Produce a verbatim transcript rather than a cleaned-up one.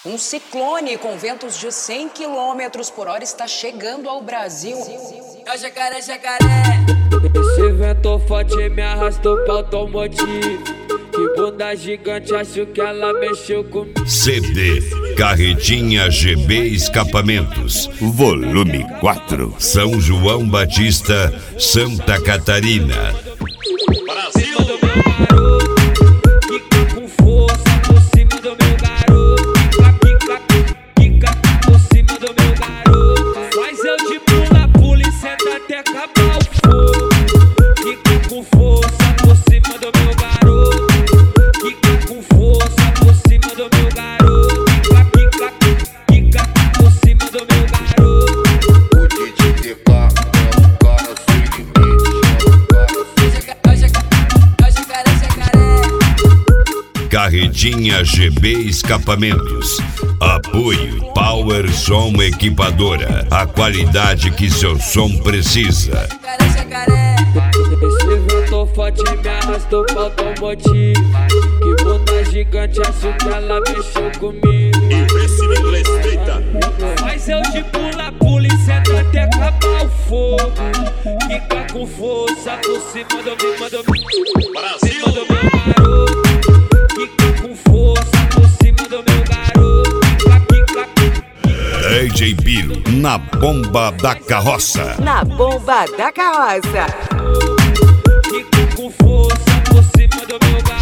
Um ciclone com ventos de cem quilômetros por hora está chegando ao Brasil. É o jacaré, jacaré. Esse vento forte me arrastou pra automotivo. Que bunda gigante, acho que ela mexeu comigo. C D Carretinha G B Escapamentos, volume quatro, São João Batista, Santa Catarina. Brasil! Quica com força por cima do meu garoto. Quica, quica, quica por cima do meu garoto. Faz eu de pula, pula e senta até acabar o fogo. Quica com força por cima do meu garoto. Quica com força por cima do meu garoto. Quica, quica, quica por cima do meu garoto. O D J T K é um cara sem limite. É o jacaré, jacaré. Carretinha G B Escapamentos. Apoio Power Som Equipadora. A qualidade que seu som precisa. Jacaré, jacaré. Esse vento forte me arrastou pra automotivo. Que bunda gigante, acho que ela mexeu comigo. Mas eu de pula, pula e senta até acabar o fogo. Quica com força por cima do meu garoto. Brasil! Quica com força por cima do meu garoto. Quica, quica. D J Biro na bomba da carroça. Na bomba da carroça. Quica com força por cima do meu garoto.